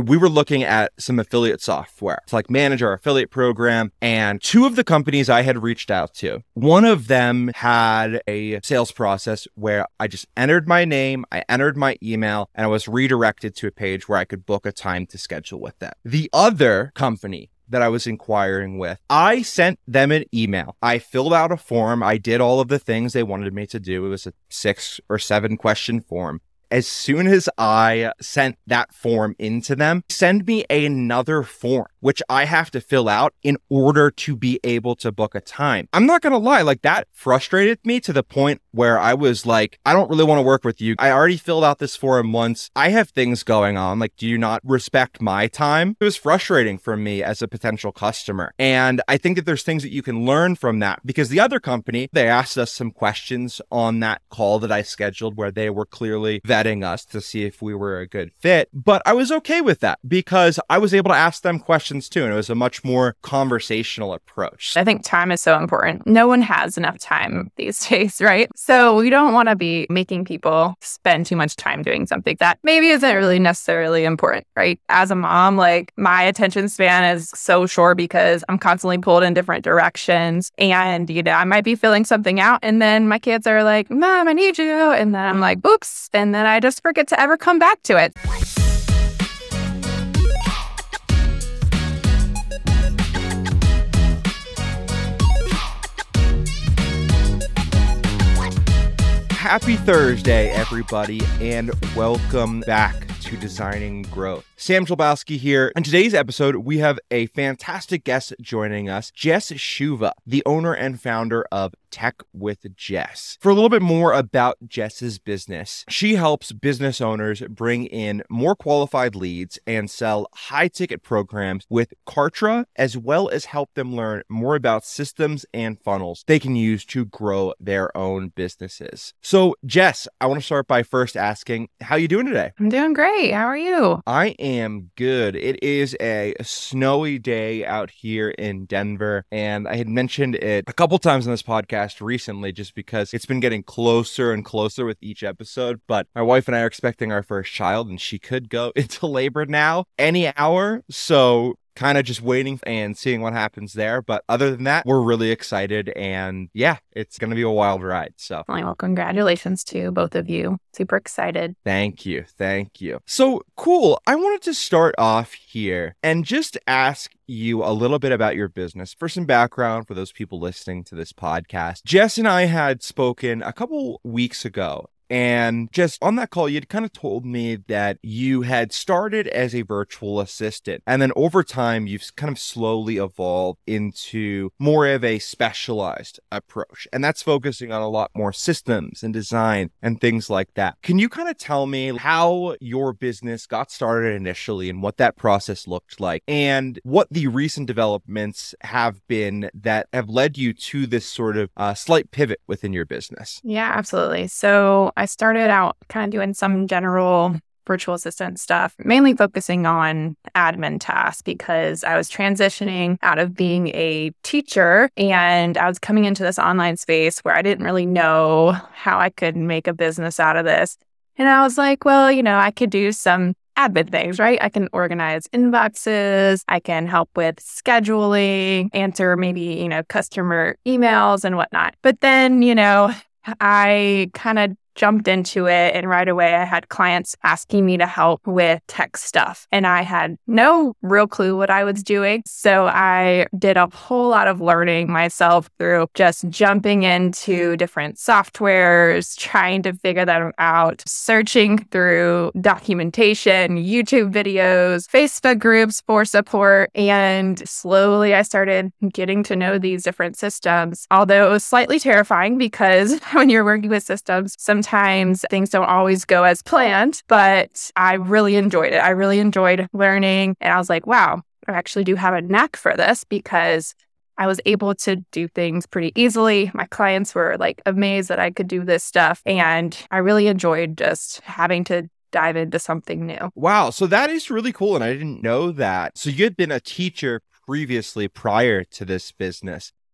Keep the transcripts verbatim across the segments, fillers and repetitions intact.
we were looking at some affiliate software to like manage our affiliate program. And two of the companies I had reached out to, one of them had a sales process where I just entered my name, I entered my email, and I was redirected to a page where I could book a time to schedule with them. The other company that I was inquiring with, I sent them an email. I filled out a form. I did all of the things they wanted me to do. It was a six or seven question form. As soon as I sent that form into them, send me another form, which I have to fill out in order to be able to book a time. I'm not going to lie, like that frustrated me to the point where I was like, I don't really want to work with you. I already filled out this form once. I have things going on. Like, do you not respect my time? It was frustrating for me as a potential customer. And I think that there's things that you can learn from that, because the other company, they asked us some questions on that call that I scheduled where they were clearly vetting us to see if we were a good fit. But I was okay with that because I was able to ask them questions too. And it was a much more conversational approach. I think time is so important. No one has enough time these days, right? So we don't want to be making people spend too much time doing something that maybe isn't really necessarily important, right? As a mom, like my attention span is so short because I'm constantly pulled in different directions. And, you know, I might be filling something out and then my kids are like, Mom, I need you. And then I'm like, oops. And then I just forget to ever come back to it. Happy Thursday, everybody, and welcome back to Designing Growth. Sam Jolbowski here. In today's episode, we have a fantastic guest joining us, Jess Shuva, the owner and founder of Tech with Jess. For a little bit more about Jess's business, she helps business owners bring in more qualified leads and sell high-ticket programs with Kartra, as well as help them learn more about systems and funnels they can use to grow their own businesses. So, Jess, I want to start by first asking, how you doing today? I'm doing great. How are you? I am good. It is a snowy day out here in Denver, and I had mentioned it a couple times on this podcast recently just because it's been getting closer and closer with each episode. But my wife and I are expecting our first child, and she could go into labor now any hour. So kind of just waiting and seeing what happens there. But other than that, we're really excited. And yeah, it's going to be a wild ride. So, well, congratulations to both of you. Super excited. Thank you. Thank you. So cool. I wanted to start off here and just ask you a little bit about your business. For some background for those people listening to this podcast, Jess and I had spoken a couple weeks ago. And just on that call, you'd kind of told me that you had started as a virtual assistant. And then over time, you've kind of slowly evolved into more of a specialized approach. And that's focusing on a lot more systems and design and things like that. Can you kind of tell me how your business got started initially and what that process looked like and what the recent developments have been that have led you to this sort of uh, slight pivot within your business? Yeah, absolutely. So I started out kind of doing some general virtual assistant stuff, mainly focusing on admin tasks because I was transitioning out of being a teacher and I was coming into this online space where I didn't really know how I could make a business out of this. And I was like, well, you know, I could do some admin things, right? I can organize inboxes, I can help with scheduling, answer maybe, you know, customer emails and whatnot. But then, you know, I kind of jumped into it and right away I had clients asking me to help with tech stuff and I had no real clue what I was doing. So I did a whole lot of learning myself through just jumping into different softwares, trying to figure them out, searching through documentation, YouTube videos, Facebook groups for support. And slowly I started getting to know these different systems, although it was slightly terrifying because when you're working with systems, sometimes Sometimes things don't always go as planned, but I really enjoyed it. I really enjoyed learning. And I was like, wow, I actually do have a knack for this because I was able to do things pretty easily. My clients were like amazed that I could do this stuff. And I really enjoyed just having to dive into something new. Wow. So that is really cool. And I didn't know that. So you had been a teacher previously prior to this business.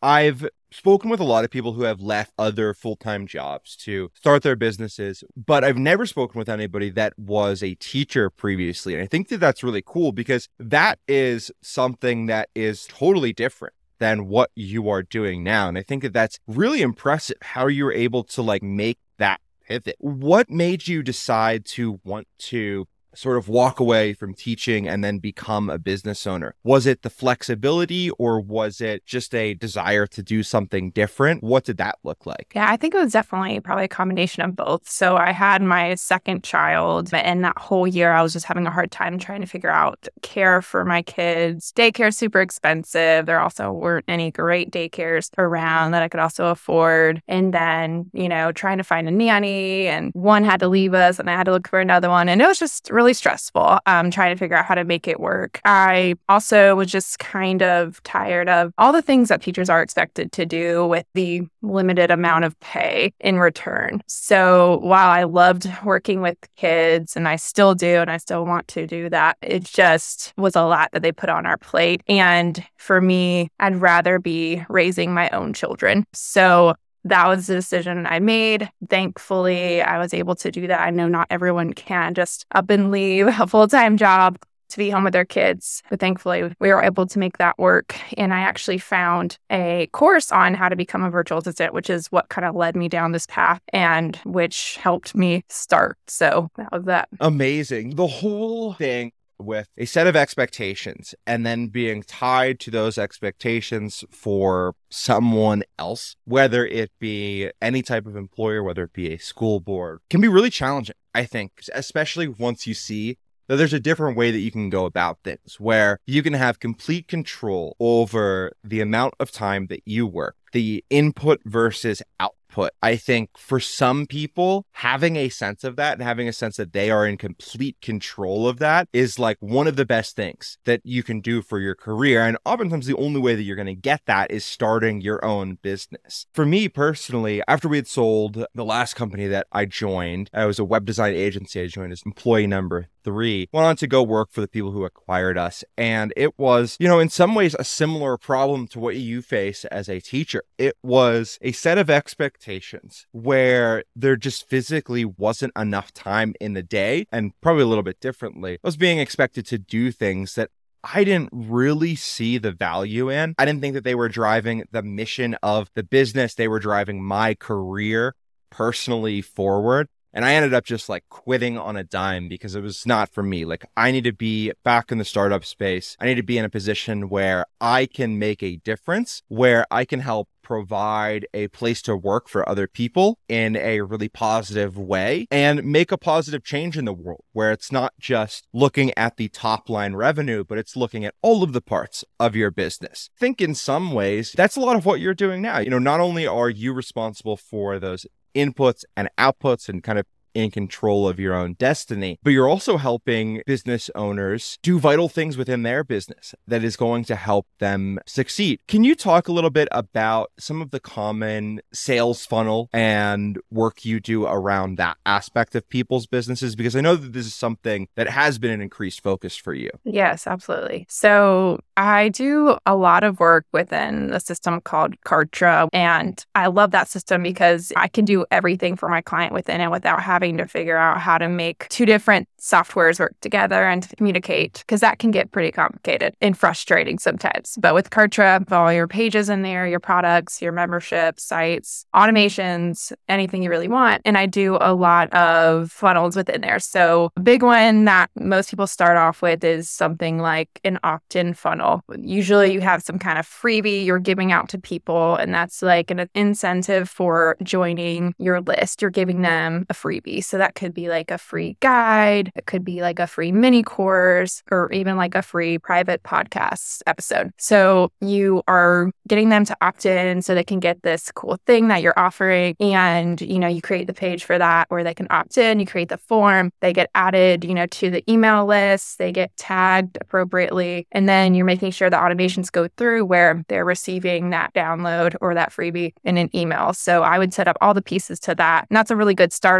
I've spoken with a lot of people who have left other full-time jobs to start their businesses, but I've never spoken with anybody that was a teacher previously. And I think that that's really cool because that is something that is totally different than what you are doing now. And I think that that's really impressive how you're able to like make that pivot. What made you decide to want to sort of walk away from teaching and then become a business owner? Was it the flexibility or was it just a desire to do something different? What did that look like? Yeah, I think it was definitely probably a combination of both. So I had my second child, and that whole year I was just having a hard time trying to figure out care for my kids. Daycare is super expensive. There also weren't any great daycares around that I could also afford. And then, you know, trying to find a nanny, and one had to leave us and I had to look for another one. And it was just really stressful um, trying to figure out how to make it work. I also was just kind of tired of all the things that teachers are expected to do with the limited amount of pay in return. So while I loved working with kids, and I still do, and I still want to do that, it just was a lot that they put on our plate. And for me, I'd rather be raising my own children. So that was the decision I made. Thankfully, I was able to do that. I know not everyone can just up and leave a full-time job to be home with their kids, but thankfully we were able to make that work. And I actually found a course on how to become a virtual assistant, which is what kind of led me down this path and which helped me start. So that was that. Amazing. The whole thing with a set of expectations and then being tied to those expectations for someone else, whether it be any type of employer, whether it be a school board, can be really challenging, I think, especially once you see that there's a different way that you can go about things where you can have complete control over the amount of time that you work, the input versus output. I think for some people, having a sense of that and having a sense that they are in complete control of that is like one of the best things that you can do for your career. And oftentimes the only way that you're going to get that is starting your own business. For me personally, after we had sold the last company that I joined, I was a web design agency. I joined as employee number three, went on to go work for the people who acquired us. And it was, you know, in some ways a similar problem to what you face as a teacher. It was a set of expectations where there just physically wasn't enough time in the day, and probably a little bit differently, I was being expected to do things that I didn't really see the value in. I didn't think that they were driving the mission of the business. They were driving my career personally forward. And I ended up just like quitting on a dime because it was not for me. Like I need to be back in the startup space. I need to be in a position where I can make a difference, where I can help provide a place to work for other people in a really positive way and make a positive change in the world where it's not just looking at the top line revenue, but it's looking at all of the parts of your business. I think in some ways, that's a lot of what you're doing now. You know, not only are you responsible for those inputs and outputs and kind of in control of your own destiny, but you're also helping business owners do vital things within their business that is going to help them succeed. Can you talk a little bit about some of the common sales funnel and work you do around that aspect of people's businesses? Because I know that this is something that has been an increased focus for you. Yes, absolutely. So I do a lot of work within a system called Kartra, and I love that system because I can do everything for my client within it without having to figure out how to make two different softwares work together and to communicate, because that can get pretty complicated and frustrating sometimes. But with Kartra, all your pages in there, your products, your membership sites, automations, anything you really want. And I do a lot of funnels within there. So a big one that most people start off with is something like an opt-in funnel. Usually you have some kind of freebie you're giving out to people, and that's like an incentive for joining your list. You're giving them a freebie. So that could be like a free guide. It could be like a free mini course, or even like a free private podcast episode. So you are getting them to opt in so they can get this cool thing that you're offering. And, you know, you create the page for that where they can opt in, you create the form, they get added, you know, to the email list, they get tagged appropriately. And then you're making sure the automations go through where they're receiving that download or that freebie in an email. So I would set up all the pieces to that. And that's a really good starter funnel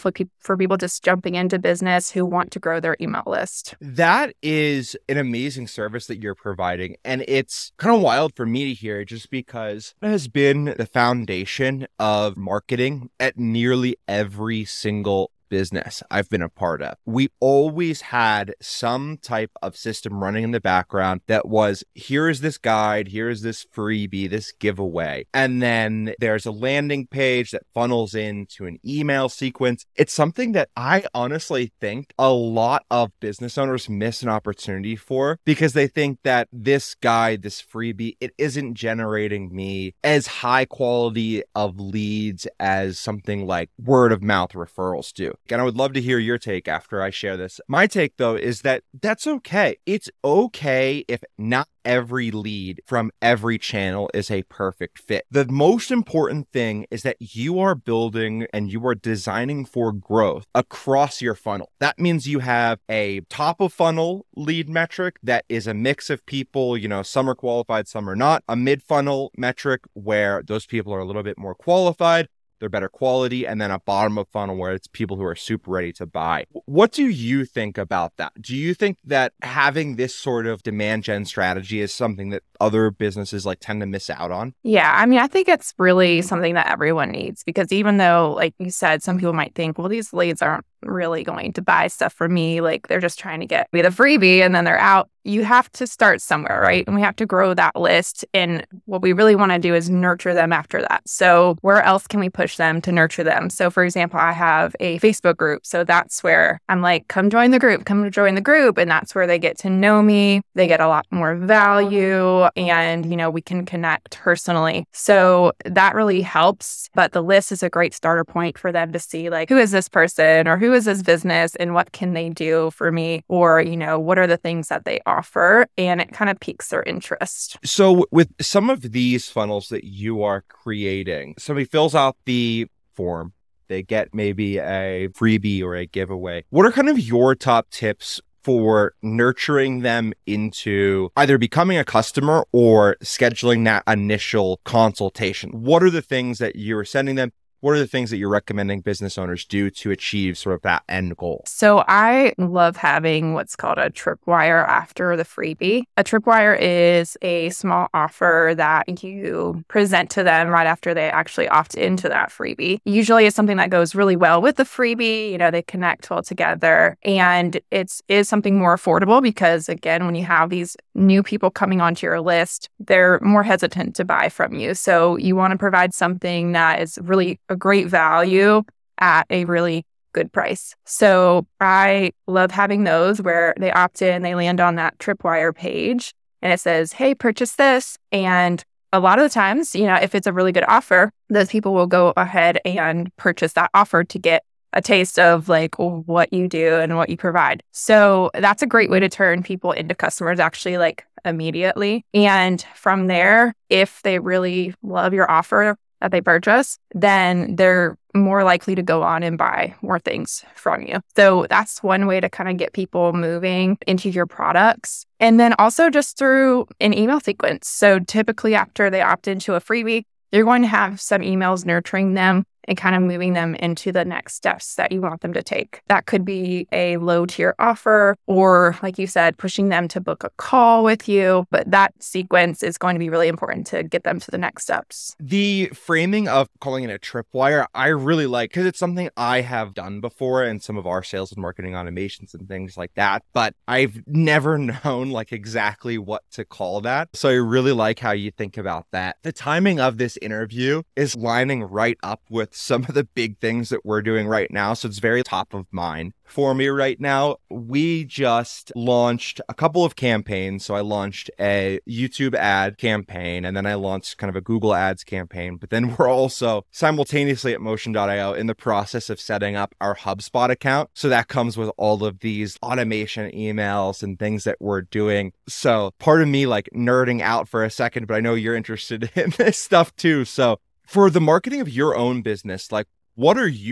for, pe- for people just jumping into business who want to grow their email list. That is an amazing service that you're providing. And it's kind of wild for me to hear just because it has been the foundation of marketing at nearly every single business I've been a part of. We always had some type of system running in the background that was, here is this guide, here is this freebie, this giveaway. And then there's a landing page that funnels into an email sequence. It's something that I honestly think a lot of business owners miss an opportunity for because they think that this guide, this freebie, it isn't generating me as high quality of leads as something like word of mouth referrals do. And I would love to hear your take after I share this. My take, though, is that that's okay. It's okay if not every lead from every channel is a perfect fit. The most important thing is that you are building and you are designing for growth across your funnel. That means you have a top of funnel lead metric that is a mix of people, you know, some are qualified, some are not. A mid funnel metric where those people are a little bit more qualified, they're better quality, and then a bottom of funnel where it's people who are super ready to buy. What do you think about that? Do you think that having this sort of demand gen strategy is something that other businesses like tend to miss out on? Yeah, I mean, I think it's really something that everyone needs because even though, like you said, some people might think, well, these leads aren't really going to buy stuff from me. Like they're just trying to get me the freebie and then they're out. You have to start somewhere, right? And we have to grow that list. And what we really want to do is nurture them after that. So where else can we push them to nurture them? So for example, I have a Facebook group. So that's where I'm like, come join the group, come join the group. And that's where they get to know me. They get a lot more value and, you know, we can connect personally. So that really helps. But the list is a great starter point for them to see like, who is this person or who is this business and what can they do for me? Or, you know, what are the things that they offer? And it kind of piques their interest. So with some of these funnels that you are creating, somebody fills out the form, they get maybe a freebie or a giveaway. What are kind of your top tips for nurturing them into either becoming a customer or scheduling that initial consultation? What are the things that you're sending them? What are the things that you're recommending business owners do to achieve sort of that end goal? So I love having what's called a tripwire after the freebie. A tripwire is a small offer that you present to them right after they actually opt into that freebie. Usually it's something that goes really well with the freebie. You know, they connect well together and it's is something more affordable because again, when you have these new people coming onto your list, they're more hesitant to buy from you. So you want to provide something that is really a great value at a really good price. So I love having those where they opt in, they land on that tripwire page and it says, hey, purchase this. And a lot of the times, you know, if it's a really good offer, those people will go ahead and purchase that offer to get a taste of like what you do and what you provide. So that's a great way to turn people into customers actually like immediately. And from there, if they really love your offer that they purchase, then they're more likely to go on and buy more things from you. So that's one way to kind of get people moving into your products. And then also just through an email sequence. So typically after they opt into a freebie, you're going to have some emails nurturing them and kind of moving them into the next steps that you want them to take. That could be a low tier offer, or like you said, pushing them to book a call with you. But that sequence is going to be really important to get them to the next steps. The framing of calling it a tripwire, I really like because it's something I have done before in some of our sales and marketing automations and things like that. But I've never known like exactly what to call that. So I really like how you think about that. The timing of this interview is lining right up with some of the big things that we're doing right now. So it's very top of mind for me right now. We just launched a couple of campaigns. So I launched a YouTube ad campaign, and then I launched kind of a Google Ads campaign. But then we're also simultaneously at Motion dot io in the process of setting up our HubSpot account. So that comes with all of these automation emails and things that we're doing. So part of me like nerding out for a second, but I know you're interested in this stuff too. So for the marketing of your own business, like what are you doing?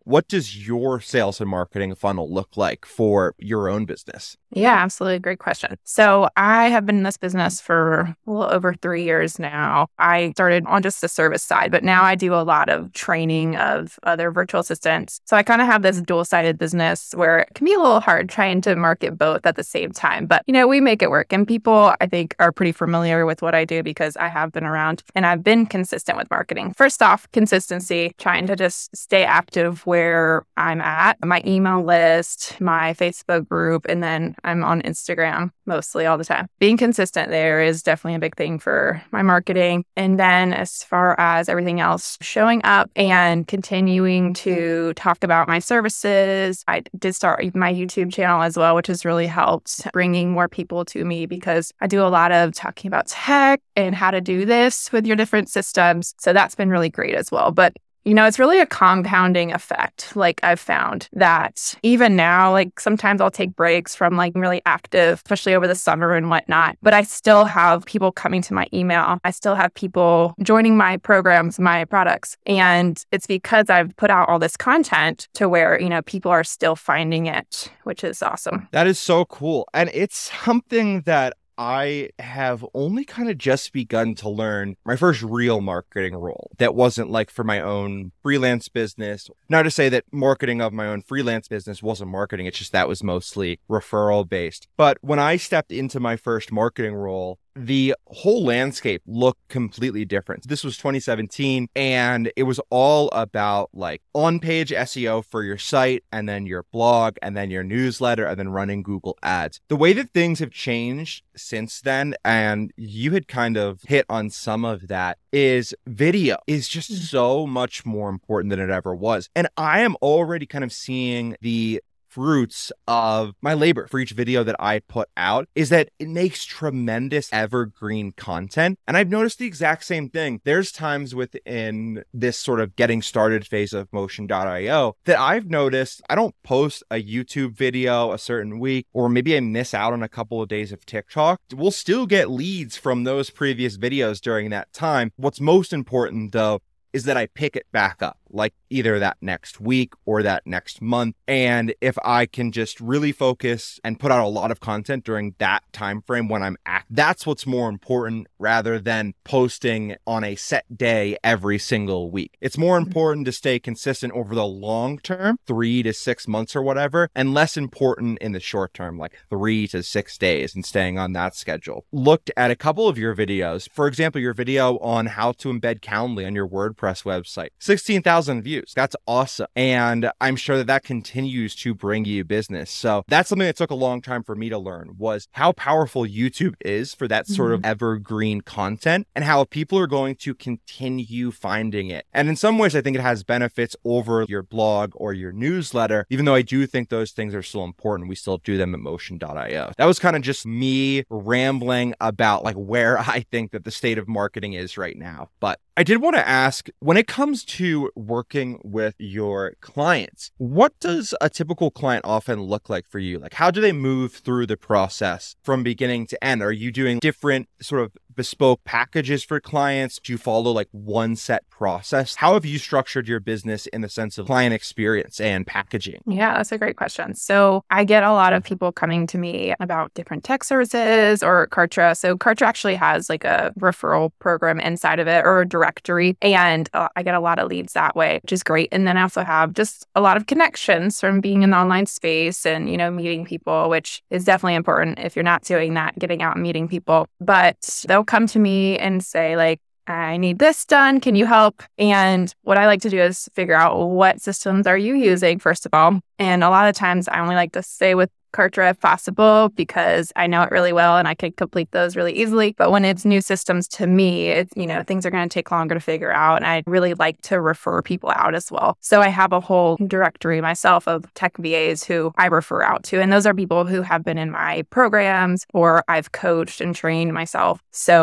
What does your sales and marketing funnel look like for your own business? Yeah, absolutely. Great question. So I have been in this business for a little over three years now. I started on just the service side, but now I do a lot of training of other virtual assistants. So I kind of have this dual-sided business where it can be a little hard trying to market both at the same time. But, you know, we make it work. And people, I think, are pretty familiar with what I do because I have been around and I've been consistent with marketing. First off, consistency, trying to just stay active where I'm at, my email list, my Facebook group, and then I'm on Instagram mostly all the time. Being consistent there is definitely a big thing for my marketing. And then as far as everything else, showing up and continuing to talk about my services. I did start my YouTube channel as well, which has really helped bringing more people to me because I do a lot of talking about tech and how to do this with your different systems. So that's been really great as well. But you know, it's really a compounding effect. Like I've found that even now, like sometimes I'll take breaks from like really active, especially over the summer and whatnot, but I still have people coming to my email. I still have people joining my programs, my products. And it's because I've put out all this content to where, you know, people are still finding it, which is awesome. That is so cool. And it's something that I have only kind of just begun to learn my first real marketing role that wasn't like for my own freelance business. Not to say that marketing of my own freelance business wasn't marketing. It's just that was mostly referral based. But when I stepped into my first marketing role, the whole landscape looked completely different. This was twenty seventeen, and it was all about like on-page S E O for your site, and then your blog, and then your newsletter, and then running Google Ads. The way that things have changed since then, and you had kind of hit on some of that, is video is just so much more important than it ever was. And I am already kind of seeing the fruits of my labor for each video that I put out is that it makes tremendous evergreen content. And I've noticed the exact same thing. There's times within this sort of getting started phase of motion dot io that I've noticed I don't post a YouTube video a certain week, or maybe I miss out on a couple of days of TikTok. We'll still get leads from those previous videos during that time. What's most important though is that I pick it back up, like either that next week or that next month. And if I can just really focus and put out a lot of content during that time frame when I'm at, that's what's more important rather than posting on a set day every single week. It's more important to stay consistent over the long term, three to six months or whatever, and less important in the short term, like three to six days and staying on that schedule. Looked at a couple of your videos. For example, your video on how to embed Calendly on your WordPress website, sixteen thousand views. That's awesome. And I'm sure that that continues to bring you business. So that's something that took a long time for me to learn, was how powerful YouTube is for that sort of evergreen content and how people are going to continue finding it. And in some ways, I think it has benefits over your blog or your newsletter, even though I do think those things are still important. We still do them at motion dot io. That was kind of just me rambling about like where I think that the state of marketing is right now. But I did want to ask, when it comes to working with your clients, what does a typical client often look like for you? Like, how do they move through the process from beginning to end? Are you doing different sort of bespoke packages for clients? Do you follow like one set process? How have you structured your business in the sense of client experience and packaging? Yeah, that's a great question. So I get a lot of people coming to me about different tech services or Kartra. So Kartra actually has like a referral program inside of it or a directory. And uh, I get a lot of leads that way, which is great. And then I also have just a lot of connections from being in the online space and, you know, meeting people, which is definitely important if you're not doing that, getting out and meeting people. But they'll come to me and say like, I need this done. Can you help? And what I like to do is figure out what systems are you using, first of all. And a lot of times I only like to stay with Kartra if possible because I know it really well and I can complete those really easily. But when it's new systems to me, it's, you know, things are going to take longer to figure out. And I really like to refer people out as well. So I have a whole directory myself of tech V As who I refer out to. And those are people who have been in my programs or I've coached and trained myself. So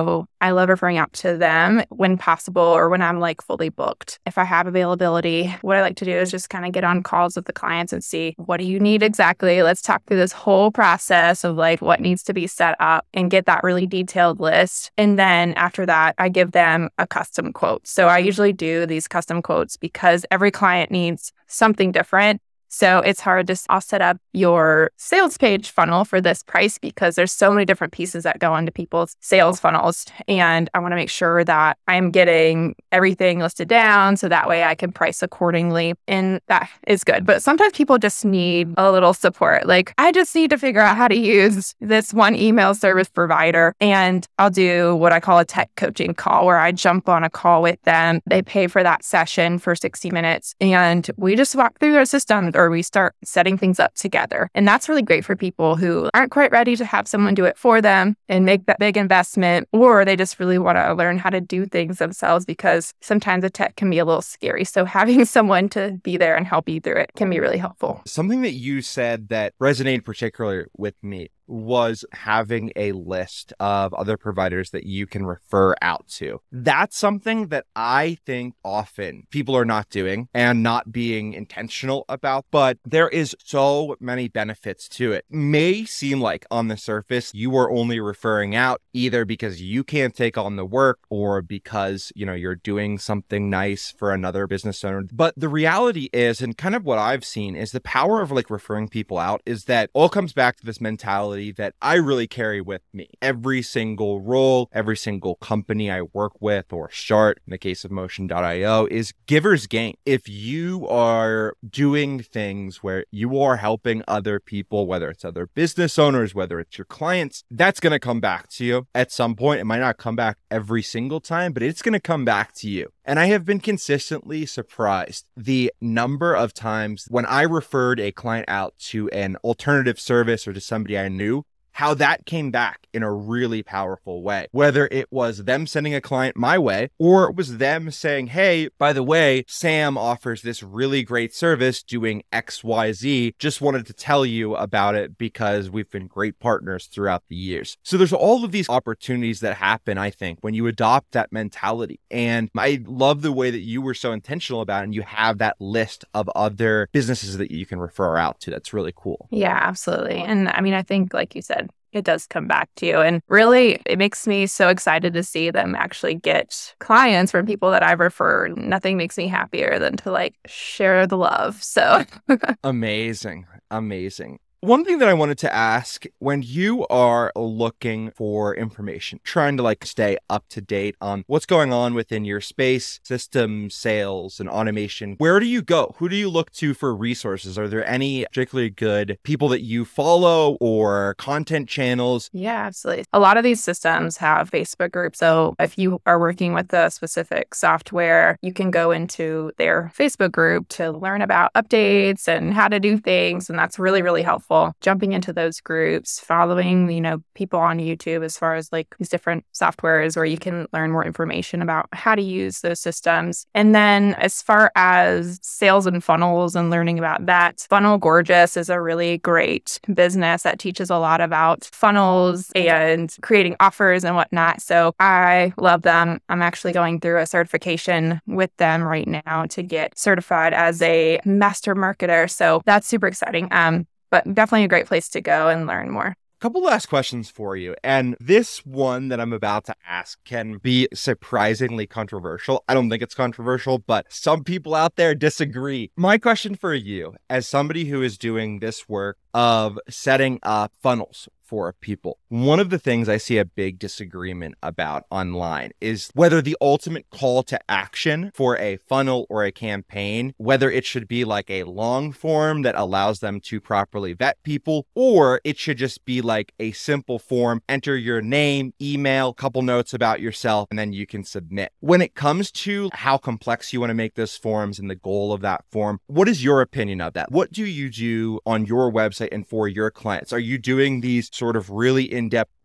I love referring out to them when possible or when I'm like fully booked. If I have availability, what I like to do is just kind of get on calls with the clients and see, what do you need exactly? Let's talk through this whole process of like what needs to be set up and get that really detailed list. And then after that, I give them a custom quote. So I usually do these custom quotes because every client needs something different. So it's hard to, I'll set up your sales page funnel for this price because there's so many different pieces that go into people's sales funnels. And I want to make sure that I'm getting everything listed down so that way I can price accordingly. And that is good. But sometimes people just need a little support. Like, I just need to figure out how to use this one email service provider. And I'll do what I call a tech coaching call where I jump on a call with them. They pay for that session for sixty minutes and we just walk through their system, or we start setting things up together. And that's really great for people who aren't quite ready to have someone do it for them and make that big investment, or they just really want to learn how to do things themselves because sometimes the tech can be a little scary. So having someone to be there and help you through it can be really helpful. Something that you said that resonated particularly with me was having a list of other providers that you can refer out to. That's something that I think often people are not doing and not being intentional about, but there is so many benefits to it. May seem like on the surface, you are only referring out either because you can't take on the work or because, you know, you're doing something nice for another business owner. But the reality is, and kind of what I've seen is the power of like referring people out is that all comes back to this mentality that I really carry with me. Every single role, every single company I work with or start, in the case of Motion dot io, is giver's gain. If you are doing things where you are helping other people, whether it's other business owners, whether it's your clients, that's going to come back to you at some point. It might not come back every single time, but it's going to come back to you. And I have been consistently surprised the number of times when I referred a client out to an alternative service or to somebody I knew, how that came back in a really powerful way. Whether it was them sending a client my way, or it was them saying, hey, by the way, Sam offers this really great service doing X Y Z. Just wanted to tell you about it because we've been great partners throughout the years. So there's all of these opportunities that happen, I think, when you adopt that mentality. And I love the way that you were so intentional about it and you have that list of other businesses that you can refer out to. That's really cool. Yeah, absolutely. And I mean, I think, like you said, it does come back to you. And really, it makes me so excited to see them actually get clients from people that I've referred. Nothing makes me happier than to like share the love. So amazing. Amazing. One thing that I wanted to ask, when you are looking for information, trying to like stay up to date on what's going on within your space, systems, sales, and automation, where do you go? Who do you look to for resources? Are there any particularly good people that you follow or content channels? Yeah, absolutely. A lot of these systems have Facebook groups. So if you are working with a specific software, you can go into their Facebook group to learn about updates and how to do things. And that's really, really helpful. Jumping into those groups, following, you know, people on YouTube as far as like these different softwares where you can learn more information about how to use those systems. And then as far as sales and funnels and learning about that, Funnel Gorgeous is a really great business that teaches a lot about funnels and creating offers and whatnot. So I love them. I'm actually going through a certification with them right now to get certified as a master marketer. So that's super exciting. Um, But definitely a great place to go and learn more. Couple last questions for you. And this one that I'm about to ask can be surprisingly controversial. I don't think it's controversial, but some people out there disagree. My question for you, as somebody who is doing this work of setting up funnels for people, one of the things I see a big disagreement about online is whether the ultimate call to action for a funnel or a campaign, whether it should be like a long form that allows them to properly vet people, or it should just be like a simple form, enter your name, email, couple notes about yourself, and then you can submit. When it comes to how complex you want to make those forms and the goal of that form, what is your opinion of that? What do you do on your website and for your clients? Are you doing these sort of really in-depth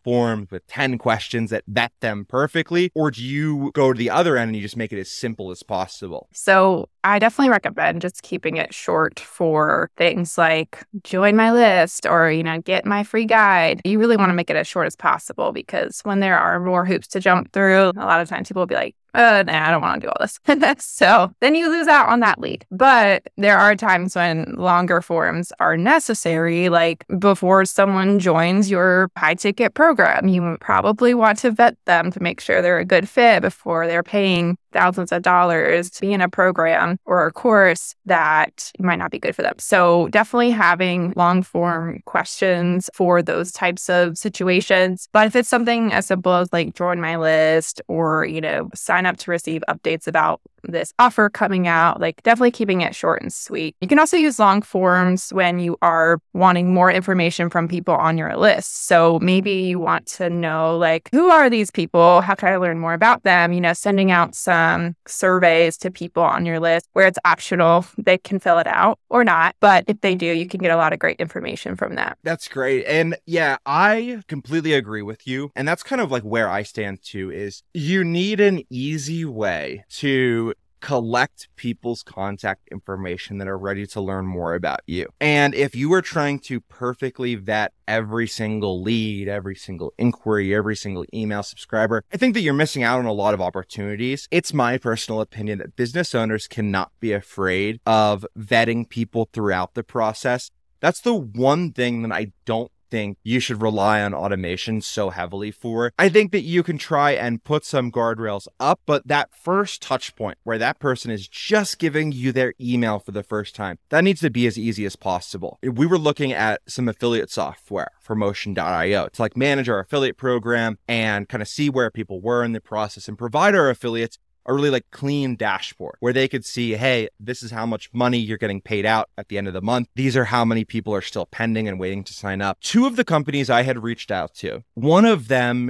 forms with ten questions that vet them perfectly? Or do you go to the other end and you just make it as simple as possible? So I definitely recommend just keeping it short for things like join my list or, you know, get my free guide. You really want to make it as short as possible because when there are more hoops to jump through, a lot of times people will be like, uh, nah, I don't want to do all this. So then you lose out on that lead. But there are times when longer forms are necessary, like before someone joins your high ticket program, you probably want to vet them to make sure they're a good fit before they're paying thousands of dollars to be in a program or a course that might not be good for them. So definitely having long form questions for those types of situations. But if it's something as simple as like join my list or, you know, sign up to receive updates about this offer coming out, like definitely keeping it short and sweet. You can also use long forms when you are wanting more information from people on your list. So maybe you want to know, like, who are these people? How can I learn more about them? You know, sending out some surveys to people on your list where it's optional. They can fill it out or not. But if they do, you can get a lot of great information from that. That's great. And yeah, I completely agree with you. And that's kind of like where I stand too, is you need an easy way to collect people's contact information that are ready to learn more about you. And if you are trying to perfectly vet every single lead, every single inquiry, every single email subscriber, I think that you're missing out on a lot of opportunities. It's my personal opinion that business owners cannot be afraid of vetting people throughout the process. That's the one thing that I don't think you should rely on automation so heavily for. I think that you can try and put some guardrails up, but that first touch point where that person is just giving you their email for the first time, that needs to be as easy as possible. We were looking at some affiliate software for Motion dot io to like manage our affiliate program and kind of see where people were in the process and provide our affiliates a really like clean dashboard where they could see, hey, this is how much money you're getting paid out at the end of the month. These are how many people are still pending and waiting to sign up. Two of the companies I had reached out to, one of them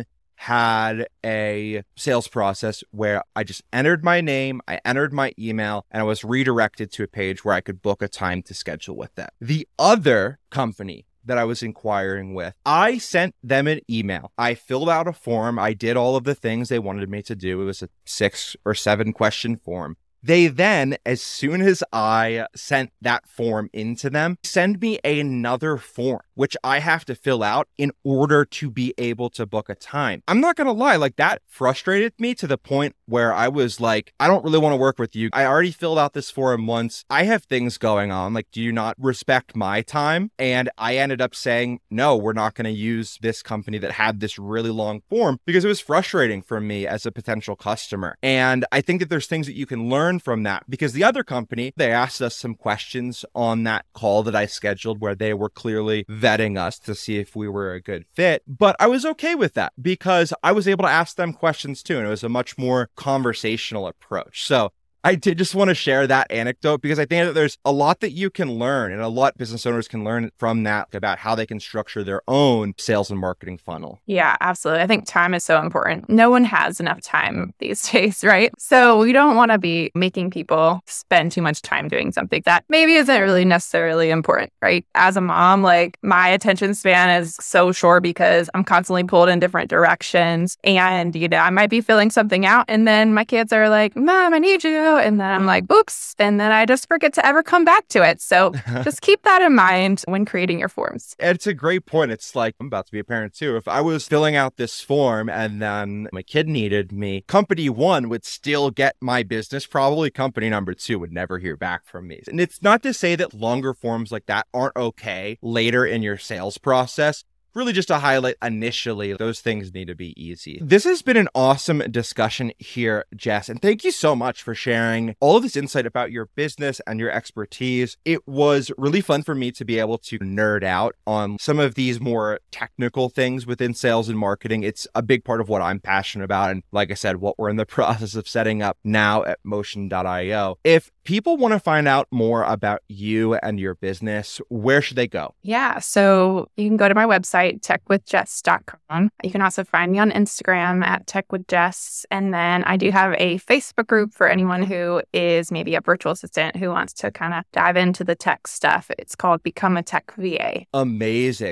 had a sales process where I just entered my name, I entered my email, and I was redirected to a page where I could book a time to schedule with them. The other company that I was inquiring with, I sent them an email. I filled out a form. I did all of the things they wanted me to do. It was a six or seven question form. They then, as soon as I sent that form into them, send me another form, which I have to fill out in order to be able to book a time. I'm not going to lie, like that frustrated me to the point where I was like, I don't really want to work with you. I already filled out this form once. I have things going on. Like, do you not respect my time? And I ended up saying, no, we're not going to use this company that had this really long form because it was frustrating for me as a potential customer. And I think that there's things that you can learn from that because the other company, they asked us some questions on that call that I scheduled where they were clearly vetting us to see if we were a good fit. But I was okay with that because I was able to ask them questions too. And it was a much more conversational approach. So I did just want to share that anecdote because I think that there's a lot that you can learn and a lot business owners can learn from that about how they can structure their own sales and marketing funnel. Yeah, absolutely. I think time is so important. No one has enough time these days, right? So we don't want to be making people spend too much time doing something that maybe isn't really necessarily important, right? As a mom, like my attention span is so short because I'm constantly pulled in different directions. And, you know, I might be filling something out and then my kids are like, Mom, I need you. And then I'm like, oops. And then I just forget to ever come back to it. So just keep that in mind when creating your forms. It's a great point. It's like, I'm about to be a parent too. If I was filling out this form and then my kid needed me, company one would still get my business. Probably company number two would never hear back from me. And it's not to say that longer forms like that aren't okay later in your sales process. Really just to highlight initially, those things need to be easy. This has been an awesome discussion here, Jess, and thank you so much for sharing all of this insight about your business and your expertise. It was really fun for me to be able to nerd out on some of these more technical things within sales and marketing. It's a big part of what I'm passionate about. And like I said, what we're in the process of setting up now at Motion dot io. If people want to find out more about you and your business, where should they go? Yeah, so you can go to my website, tech with jess dot com. You can also find me on Instagram at tech with jess. And then I do have a Facebook group for anyone who is maybe a virtual assistant who wants to kind of dive into the tech stuff. It's called Become a Tech V A. Amazing.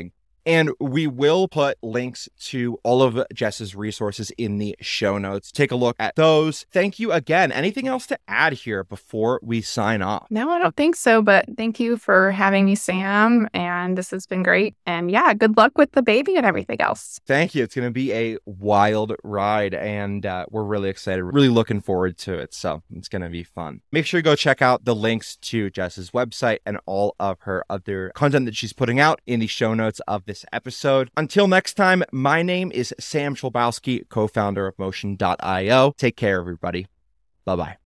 And we will put links to all of Jess's resources in the show notes. Take a look at those. Thank you again. Anything else to add here before we sign off? No, I don't think so, but thank you for having me, Sam. And this has been great. And yeah, good luck with the baby and everything else. Thank you. It's going to be a wild ride, and uh, we're really excited, really looking forward to it. So it's going to be fun. Make sure you go check out the links to Jess's website and all of her other content that she's putting out in the show notes of this episode. Until next time, my name is Sam Schlabowski, co-founder of Motion dot io. Take care, everybody. Bye-bye.